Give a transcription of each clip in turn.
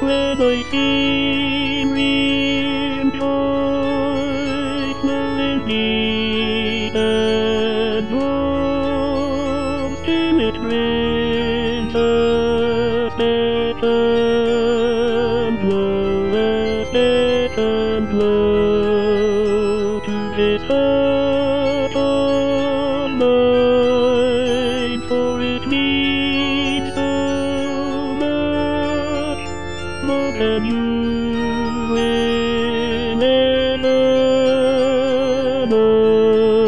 when I seem joyful indeed, and warm spirit brings us death and love, death and love to this heart of mine, for it means so much more than you will ever know.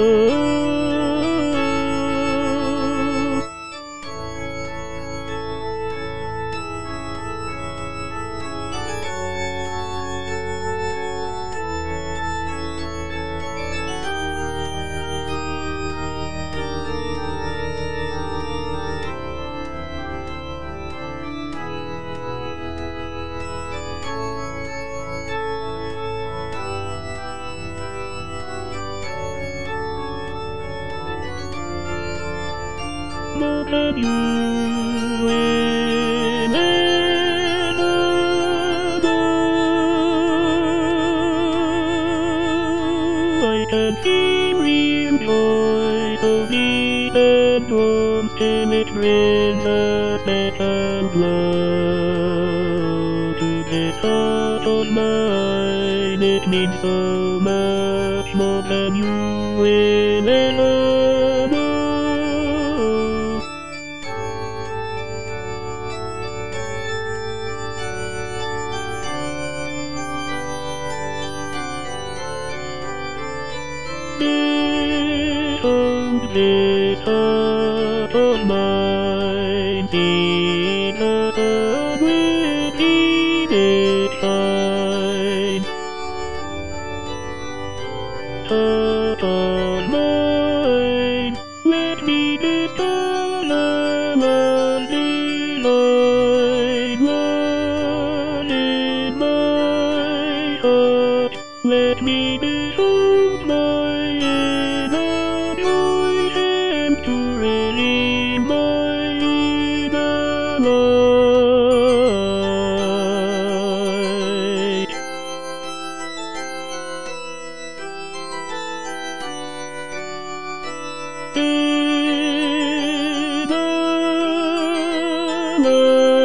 More than you will ever know. I can feel real joy, so deep and warm, till it brings us death and love to this heart of mine. It means so much more than you will ever know. This heart of mine, Jesus will keep it fine. Heart of mine, let me discover one delight, one in my heart. Let me behold my inner joy, and to relieve my inner light. In the